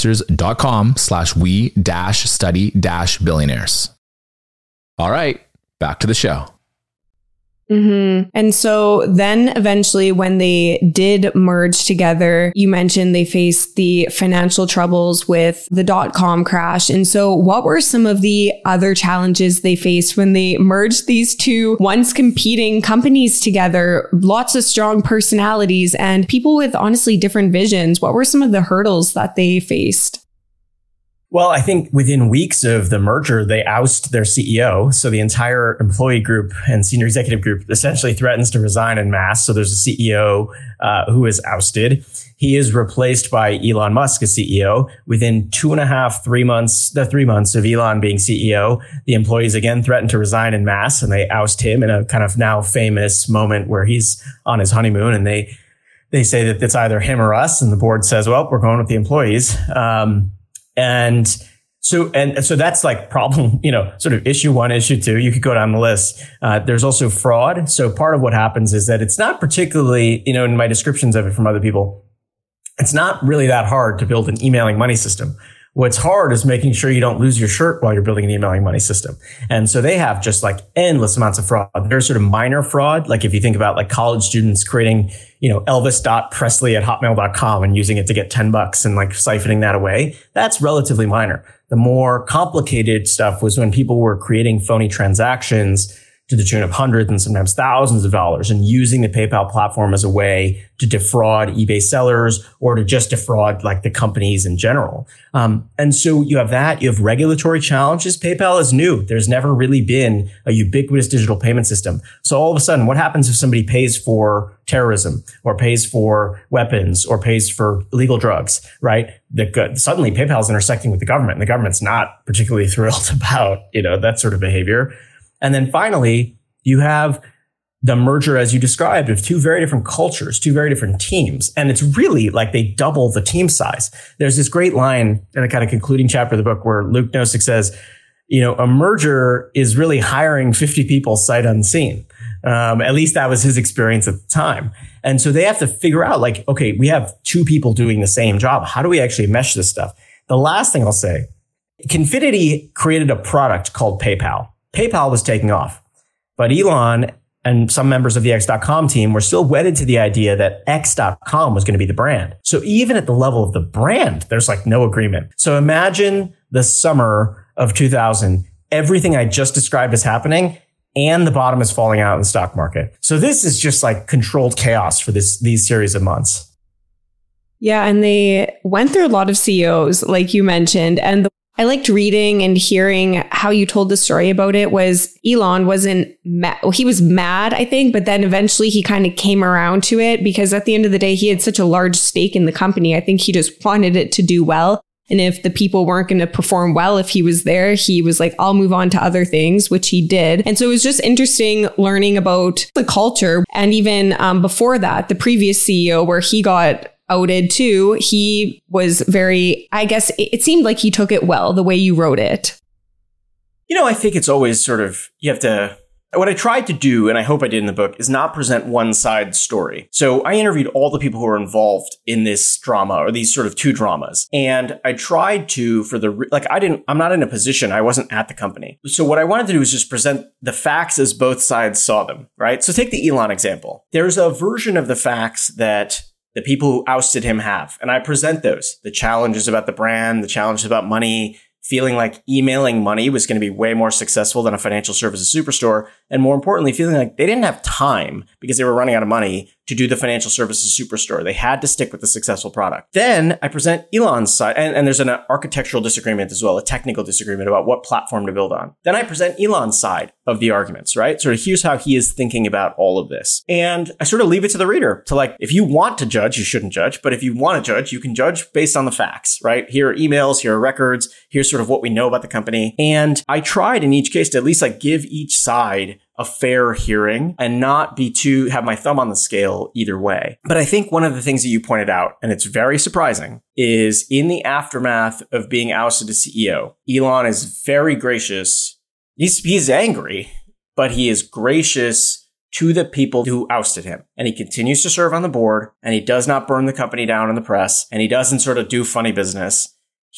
theinvestors.com/we-study-billionaires. All right, back to the show. Mm-hmm. And so then eventually when they did merge together, you mentioned they faced the financial troubles with the .com crash. And so what were some of the other challenges they faced when they merged these two once competing companies together? Lots of strong personalities and people with honestly different visions. What were some of the hurdles that they faced? Well, I think within weeks of the merger, they oust their CEO. So the entire employee group and senior executive group essentially threatens to resign en masse. So there's a CEO who is ousted. He is replaced by Elon Musk as CEO. Within 3 months of Elon being CEO, the employees again threaten to resign en masse and they oust him in a kind of now famous moment where he's on his honeymoon and they say that it's either him or us. And the board says, well, we're going with the employees. And so that's like problem, sort of issue 1, issue 2. You could go down the list. There's also fraud. So part of what happens is that it's not particularly, in my descriptions of it from other people, it's not really that hard to build an emailing money system. What's hard is making sure you don't lose your shirt while you're building an emailing money system. And so they have just like endless amounts of fraud. There's sort of minor fraud. Like if you think about like college students creating, Elvis.Presley@hotmail.com and using it to get $10 and like siphoning that away, that's relatively minor. The more complicated stuff was when people were creating phony transactions to the tune of hundreds and sometimes thousands of dollars and using the PayPal platform as a way to defraud eBay sellers or to just defraud like the companies in general. And so you have that, you have regulatory challenges. PayPal is new. There's never really been a ubiquitous digital payment system. So all of a sudden, what happens if somebody pays for terrorism or pays for weapons or pays for illegal drugs, right? Suddenly PayPal is intersecting with the government and the government's not particularly thrilled about, that sort of behavior. And then finally, you have the merger, as you described, of two very different cultures, two very different teams. And it's really like they double the team size. There's this great line in a kind of concluding chapter of the book where Luke Nozick says, a merger is really hiring 50 people sight unseen. At least that was his experience at the time. And so they have to figure out like, okay, we have two people doing the same job. How do we actually mesh this stuff? The last thing I'll say, Confinity created a product called PayPal. PayPal was taking off, but Elon and some members of the X.com team were still wedded to the idea that X.com was going to be the brand. So even at the level of the brand, there's like no agreement. So imagine the summer of 2000, everything I just described is happening and the bottom is falling out in the stock market. So this is just like controlled chaos for these series of months. Yeah. And they went through a lot of CEOs, like you mentioned, and I liked reading and hearing how you told the story about it. Was Elon wasn't mad. Well, he was mad, I think, but then eventually he kind of came around to it because at the end of the day, he had such a large stake in the company. I think he just wanted it to do well. And if the people weren't going to perform well, if he was there, he was like, I'll move on to other things, which he did. And so it was just interesting learning about the culture. And even before that, the previous CEO where he got outed too, he was very, I guess it seemed like he took it well, the way you wrote it. I think it's always sort of, what I tried to do, and I hope I did in the book, is not present one side story. So I interviewed all the people who were involved in this drama, or these sort of two dramas. And I tried to, I'm not in a position, I wasn't at the company. So what I wanted to do was just present the facts as both sides saw them, right? So take the Elon example. There's a version of the facts that the people who ousted him have. And I present those. The challenges about the brand, the challenges about money, feeling like emailing money was going to be way more successful than a financial services superstore. And more importantly, feeling like they didn't have time because they were running out of money to do the financial services superstore. They had to stick with the successful product. Then I present Elon's side, and there's an architectural disagreement as well, a technical disagreement about what platform to build on. Then I present Elon's side of the arguments, right? Sort of here's how he is thinking about all of this. And I sort of leave it to the reader to if you want to judge, you shouldn't judge. But if you want to judge, you can judge based on the facts, right? Here are emails, here are records, here's sort of what we know about the company. And I tried in each case to at least give each side a fair hearing and not have my thumb on the scale either way. But I think one of the things that you pointed out, and it's very surprising, is in the aftermath of being ousted as CEO, Elon is very gracious. He's angry, but he is gracious to the people who ousted him. And he continues to serve on the board, and he does not burn the company down in the press, and he doesn't sort of do funny business.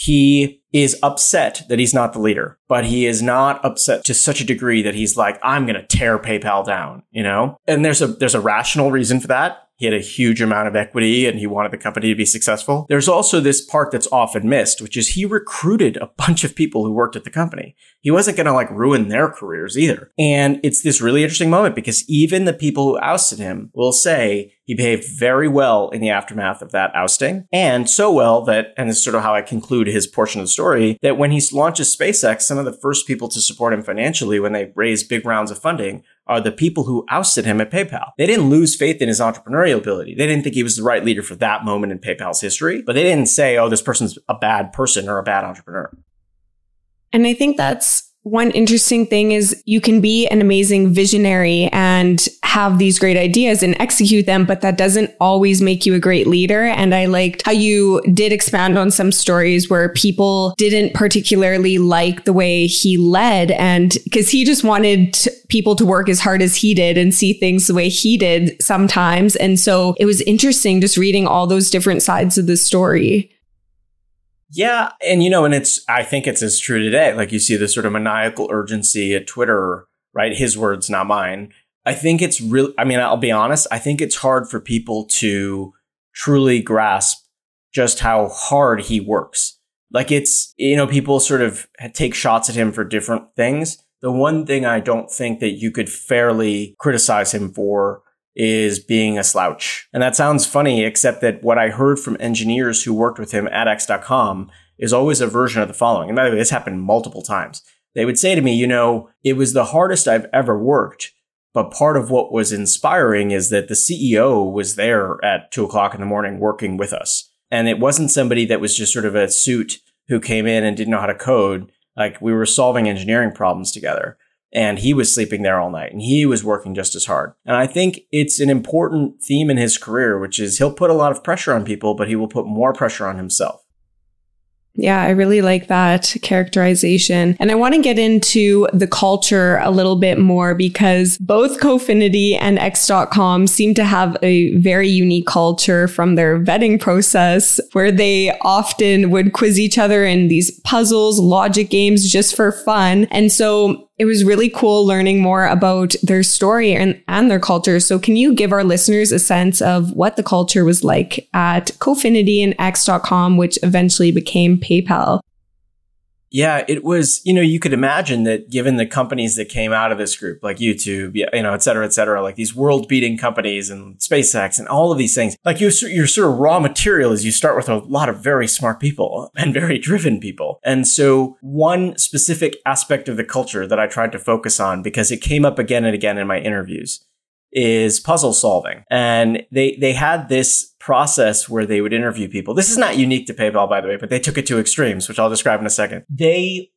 He is upset that he's not the leader, but he is not upset to such a degree that he's like, I'm going to tear PayPal down, And there's a rational reason for that. He had a huge amount of equity and he wanted the company to be successful. There's also this part that's often missed, which is he recruited a bunch of people who worked at the company. He wasn't going to ruin their careers either. And it's this really interesting moment because even the people who ousted him will say he behaved very well in the aftermath of that ousting. And so well that, and this is sort of how I conclude his portion of the story, that when he launches SpaceX, some of the first people to support him financially when they raise big rounds of funding are the people who ousted him at PayPal. They didn't lose faith in his entrepreneurial ability. They didn't think he was the right leader for that moment in PayPal's history, but they didn't say, oh, this person's a bad person or a bad entrepreneur. And I think that's one interesting thing is you can be an amazing visionary and have these great ideas and execute them, but that doesn't always make you a great leader. And I liked how you did expand on some stories where people didn't particularly like the way he led, and because he just wanted people to work as hard as he did and see things the way he did sometimes. And so it was interesting just reading all those different sides of the story. Yeah. And, I think it's as true today. You see this sort of maniacal urgency at Twitter, right? His words, not mine. I think it's really, I'll be honest. I think it's hard for people to truly grasp just how hard he works. People sort of take shots at him for different things. The one thing I don't think that you could fairly criticize him for is being a slouch. And that sounds funny, except that what I heard from engineers who worked with him at X.com is always a version of the following. And by the way, this happened multiple times. They would say to me, it was the hardest I've ever worked. But part of what was inspiring is that the CEO was there at 2:00 in the morning working with us. And it wasn't somebody that was just sort of a suit who came in and didn't know how to code. We were solving engineering problems together. And he was sleeping there all night and he was working just as hard. And I think it's an important theme in his career, which is he'll put a lot of pressure on people, but he will put more pressure on himself. Yeah, I really like that characterization. And I want to get into the culture a little bit more because both Cofinity and X.com seem to have a very unique culture from their vetting process where they often would quiz each other in these puzzles, logic games just for fun. And so it was really cool learning more about their story and their culture. So can you give our listeners a sense of what the culture was like at Cofinity and X.com, which eventually became PayPal? Yeah, it was, you could imagine that given the companies that came out of this group, like YouTube, et cetera, like these world beating companies and SpaceX and all of these things, your sort of raw material is you start with a lot of very smart people and very driven people. And so one specific aspect of the culture that I tried to focus on, because it came up again and again in my interviews, is puzzle solving. And they had this process where they would interview people. This is not unique to PayPal, by the way, but they took it to extremes, which I'll describe in a second. They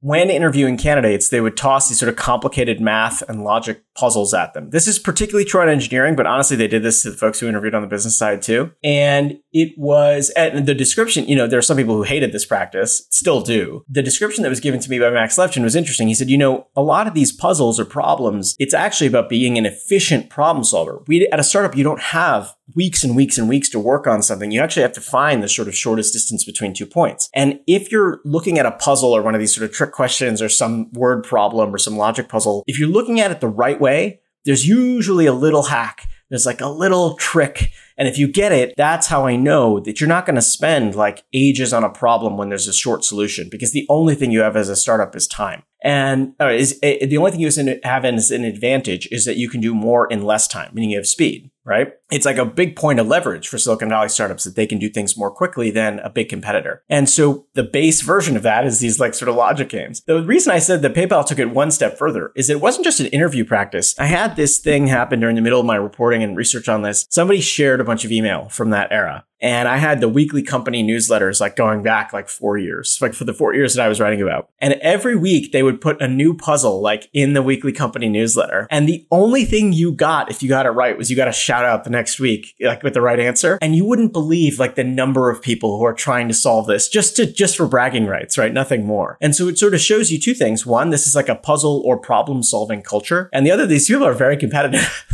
when interviewing candidates, they would toss these sort of complicated math and logic puzzles at them. This is particularly true in engineering, but honestly, they did this to the folks who interviewed on the business side too. And it was, and the description, there are some people who hated this practice, still do. The description that was given to me by Max Levchin was interesting. He said, a lot of these puzzles or problems, it's actually about being an efficient problem solver. At a startup, you don't have weeks and weeks and weeks to work on something. You actually have to find the sort of shortest distance between 2 points. And if you're looking at a puzzle or one of these sort of trick questions or some word problem or some logic puzzle, if you're looking at it the right way, there's usually a little hack. There's like a little trick. And if you get it, that's how I know that you're not going to spend like ages on a problem when there's a short solution, because the only thing you have as a startup is time. And the only thing you have as an advantage is that you can do more in less time, meaning you have speed, right? It's like a big point of leverage for Silicon Valley startups that they can do things more quickly than a big competitor. And so the base version of that is these like sort of logic games. The reason I said that PayPal took it one step further is it wasn't just an interview practice. I had this thing happen during the middle of my reporting and research on this. Somebody shared a bunch of email from that era. And I had the weekly company newsletters like going back like 4 years, like for the 4 years that I was writing about. And every week they would put a new puzzle like in the weekly company newsletter. And the only thing you got, if you got it right, was you got a shout out the next week, like with the right answer. And you wouldn't believe like the number of people who are trying to solve this just for bragging rights, right? Nothing more. And so it sort of shows you two things. One, this is like a puzzle or problem solving culture. And the other, these people are very competitive,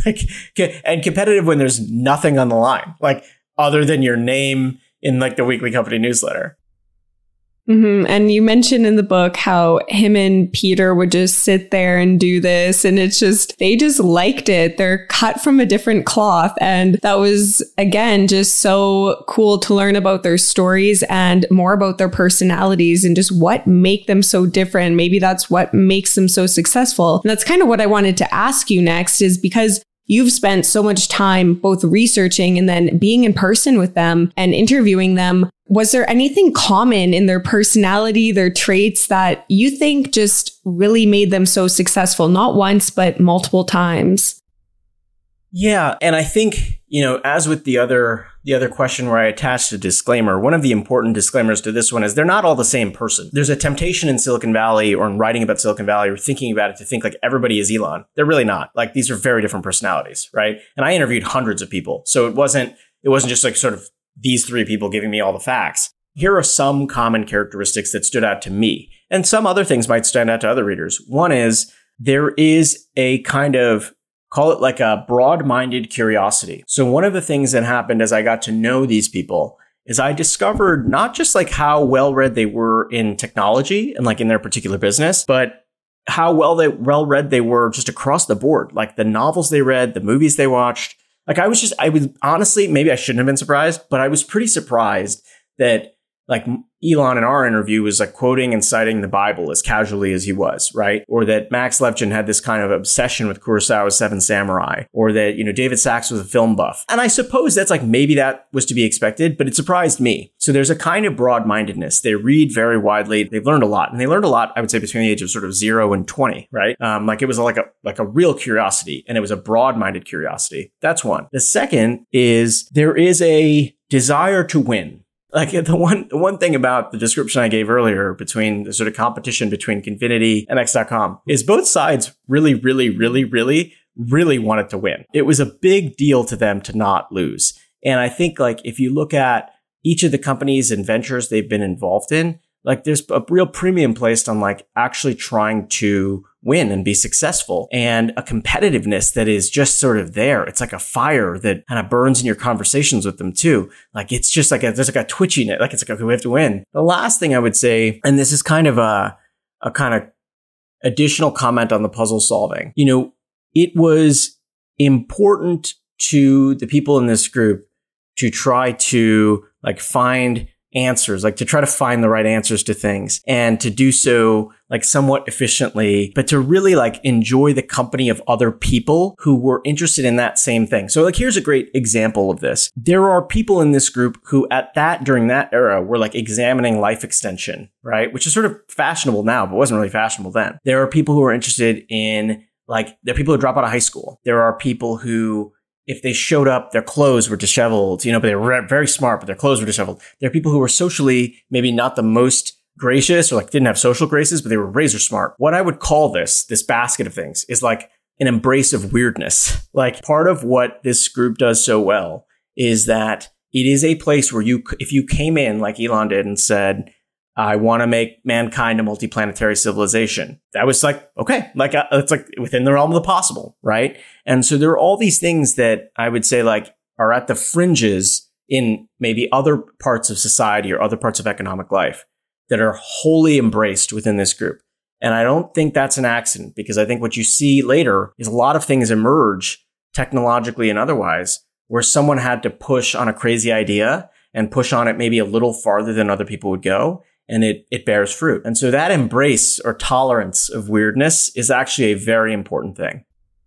and competitive when there's nothing on the line. Like, other than your name in like the weekly company newsletter. Mm-hmm. And you mentioned in the book how him and Peter would just sit there and do this. And it's just, they just liked it. They're cut from a different cloth. And that was, again, just so cool to learn about their stories and more about their personalities and just what make them so different. Maybe that's what makes them so successful. And that's kind of what I wanted to ask you next, is because you've spent so much time both researching and then being in person with them and interviewing them. Was there anything common in their personality, their traits that you think just really made them so successful, not once, but multiple times? Yeah. And I think, as with the other question where I attached a disclaimer, one of the important disclaimers to this one is they're not all the same person. There's a temptation in Silicon Valley or in writing about Silicon Valley or thinking about it to think like everybody is Elon. They're really not. Like, these are very different personalities, right? And I interviewed hundreds of people. So it wasn't just like sort of these three people giving me all the facts. Here are some common characteristics that stood out to me. And some other things might stand out to other readers. One is there is a kind of, call it like a broad-minded curiosity. So one of the things that happened as I got to know these people is I discovered not just like how well-read they were in technology and like in their particular business, but how well-read they were just across the board. Like the novels they read, the movies they watched. Like I was honestly, maybe I shouldn't have been surprised, but I was pretty surprised that like Elon in our interview was like quoting and citing the Bible as casually as he was, right? Or that Max Levchin had this kind of obsession with Kurosawa's Seven Samurai, or that, David Sachs was a film buff. And I suppose that's like, maybe that was to be expected, but it surprised me. So there's a kind of broad-mindedness. They read very widely. They've learned a lot, and they learned a lot, I would say, between the age of sort of 0 and 20, right? Like it was like a real curiosity, and it was a broad-minded curiosity. That's one. The second is there is a desire to win. Like the one thing about the description I gave earlier between the sort of competition between Confinity and X.com is both sides really, really, really, really, really wanted to win. It was a big deal to them to not lose. And I think like if you look at each of the companies and ventures they've been involved in, like there's a real premium placed on like actually trying to win and be successful, and a competitiveness that is just sort of there. It's like a fire that kind of burns in your conversations with them too. Like it's just like there's like a twitchiness. Like it's like, okay, we have to win. The last thing I would say, and this is kind of a kind of additional comment on the puzzle solving. It was important to the people in this group to try to like find answers, like to try to find the right answers to things, and to do so like somewhat efficiently, but to really like enjoy the company of other people who were interested in that same thing. So like, here's a great example of this. There are people in this group who during that era were like examining life extension, right? Which is sort of fashionable now, but wasn't really fashionable then. There are people who are interested in like, there are people who drop out of high school. There are people who, if they showed up, their clothes were disheveled, but they were very smart, but their clothes were disheveled. There are people who were socially maybe not the most gracious or like didn't have social graces, but they were razor smart. What I would call this basket of things is like an embrace of weirdness. Like part of what this group does so well is that it is a place where if you came in like Elon did and said, I want to make mankind a multiplanetary civilization. That was like, okay, like it's like within the realm of the possible, right? And so there are all these things that I would say like are at the fringes in maybe other parts of society or other parts of economic life that are wholly embraced within this group. And I don't think that's an accident, because I think what you see later is a lot of things emerge technologically and otherwise where someone had to push on a crazy idea and push on it maybe a little farther than other people would go. And it bears fruit. And so that embrace or tolerance of weirdness is actually a very important thing.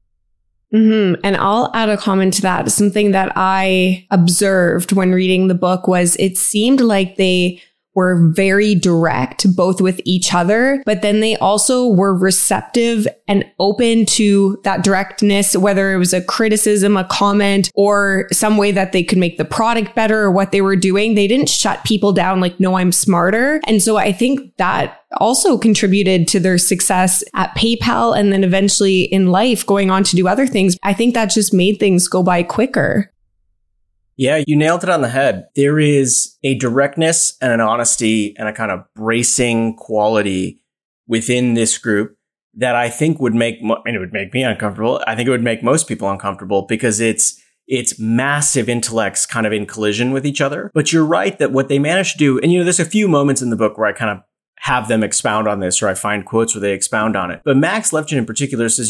Mm-hmm. And I'll add a comment to that. Something that I observed when reading the book was it seemed like they were very direct, both with each other, but then they also were receptive and open to that directness, whether it was a criticism, a comment, or some way that they could make the product better or what they were doing. They didn't shut people down like, no, I'm smarter. And so I think that also contributed to their success at PayPal and then eventually in life going on to do other things. I think that just made things go by quicker. Yeah, you nailed it on the head. There is a directness and an honesty and a kind of bracing quality within this group that I think would make, it would make me uncomfortable. I think it would make most people uncomfortable because it's massive intellects kind of in collision with each other. But you're right that what they managed to do, and there's a few moments in the book where I kind of have them expound on this, or I find quotes where they expound on it. But Max Levchin in particular says,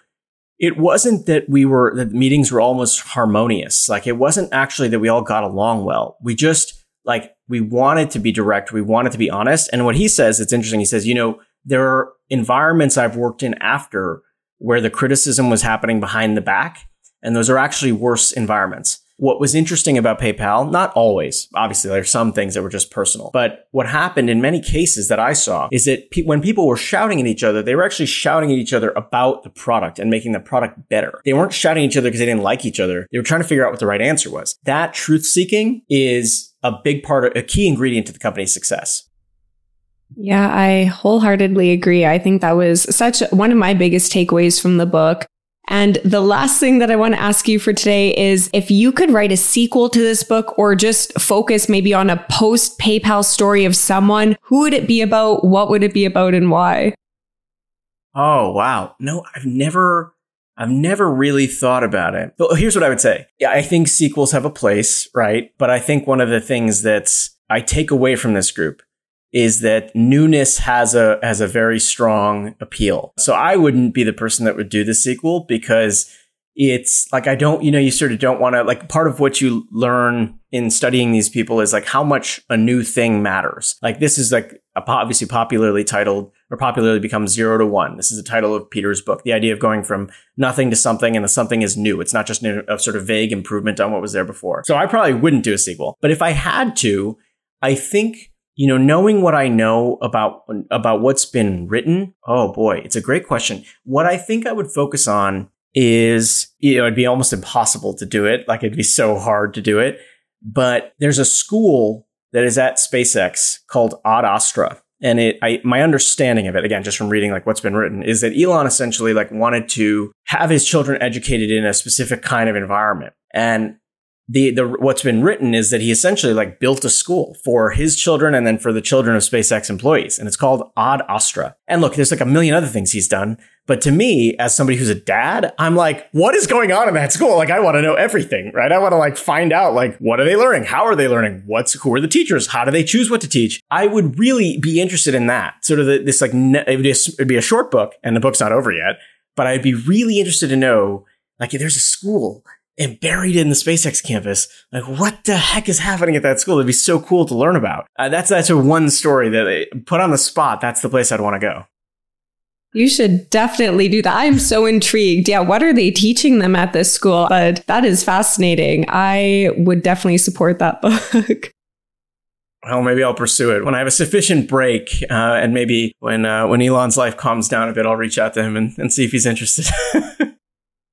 it wasn't that the meetings were almost harmonious. Like it wasn't actually that we all got along well. We just we wanted to be direct. We wanted to be honest. And what he says, it's interesting. He says, there are environments I've worked in after where the criticism was happening behind the back. And those are actually worse environments. What was interesting about PayPal, not always, obviously there are some things that were just personal, but what happened in many cases that I saw is that when people were shouting at each other, they were actually shouting at each other about the product and making the product better. They weren't shouting at each other because they didn't like each other. They were trying to figure out what the right answer was. That truth seeking is a big part, a key ingredient to the company's success. Yeah, I wholeheartedly agree. I think that was one of my biggest takeaways from the book. And the last thing that I want to ask you for today is if you could write a sequel to this book or just focus maybe on a post-PayPal story of someone, who would it be about? What would it be about and why? Oh, wow. No, I've never really thought about it. But here's what I would say. Yeah, I think sequels have a place, right? But I think one of the things I take away from this group is that newness has a very strong appeal. So I wouldn't be the person that would do the sequel because it's like, you sort of don't want to, like, part of what you learn in studying these people is like how much a new thing matters. Like this is like obviously popularly titled or popularly become 0 to 1. This is the title of Peter's book. The idea of going from nothing to something, and the something is new. It's not just a sort of vague improvement on what was there before. So I probably wouldn't do a sequel, but if I had to, I think, knowing what I know about what's been written, oh boy, it's a great question. What I think I would focus on is, it'd be almost impossible to do it. Like it'd be so hard to do it. But there's a school that is at SpaceX called Ad Astra. And my understanding of it, again, just from reading like what's been written, is that Elon essentially like wanted to have his children educated in a specific kind of environment. And the what's been written is that he essentially like built a school for his children and then for the children of SpaceX employees. And it's called Ad Astra. And look, there's like a million other things he's done. But to me, as somebody who's a dad, I'm like, what is going on in that school? Like, I want to know everything, right? I want to like find out, like, what are they learning? How are they learning? Who are the teachers? How do they choose what to teach? I would really be interested in that. Sort of this like, it'd be a short book and the book's not over yet, but I'd be really interested to know, like, there's a school and buried in the SpaceX campus, like what the heck is happening at that school? It'd be so cool to learn about. That's a one story that they put on the spot. That's the place I'd want to go. You should definitely do that. I'm so intrigued. Yeah, what are they teaching them at this school? But that is fascinating. I would definitely support that book. Well, maybe I'll pursue it when I have a sufficient break, and maybe when Elon's life calms down a bit, I'll reach out to him and see if he's interested.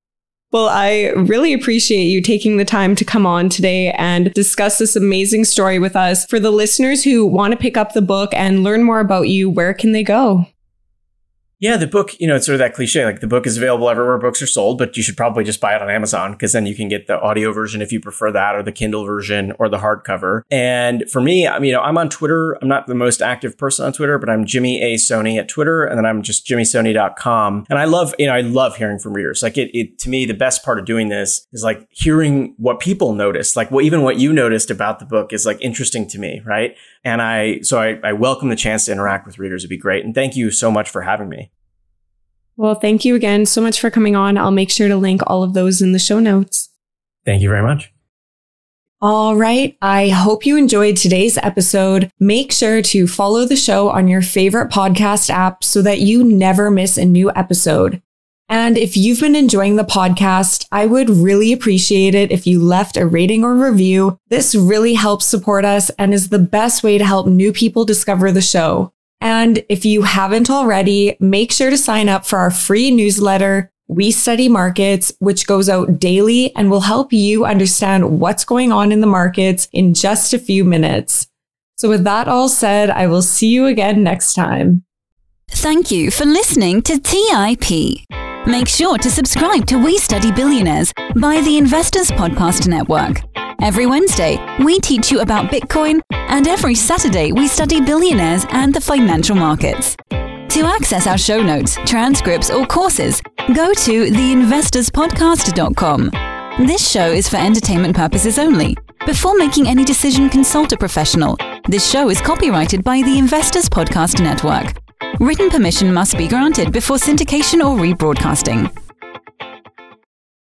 Well, I really appreciate you taking the time to come on today and discuss this amazing story with us. For the listeners who want to pick up the book and learn more about you, where can they go? Yeah, the book, it's sort of that cliche, like the book is available everywhere books are sold, but you should probably just buy it on Amazon because then you can get the audio version if you prefer that, or the Kindle version, or the hardcover. And for me, I'm on Twitter. I'm not the most active person on Twitter, but I'm Jimmy A. Soni at Twitter. And then I'm just jimmysoni.com. And I love hearing from readers. Like it to me, the best part of doing this is like hearing what people notice, like even what you noticed about the book is like interesting to me. Right. And I welcome the chance to interact with readers. It'd be great. And thank you so much for having me. Well, thank you again so much for coming on. I'll make sure to link all of those in the show notes. Thank you very much. All right. I hope you enjoyed today's episode. Make sure to follow the show on your favorite podcast app so that you never miss a new episode. And if you've been enjoying the podcast, I would really appreciate it if you left a rating or review. This really helps support us and is the best way to help new people discover the show. And if you haven't already, make sure to sign up for our free newsletter, We Study Markets, which goes out daily and will help you understand what's going on in the markets in just a few minutes. So with that all said, I will see you again next time. Thank you for listening to TIP. Make sure to subscribe to We Study Billionaires by the Investors Podcast Network. Every Wednesday, we teach you about Bitcoin, and every Saturday, we study billionaires and the financial markets. To access our show notes, transcripts, or courses, go to theinvestorspodcast.com. This show is for entertainment purposes only. Before making any decision, consult a professional. This show is copyrighted by the Investors Podcast Network. Written permission must be granted before syndication or rebroadcasting.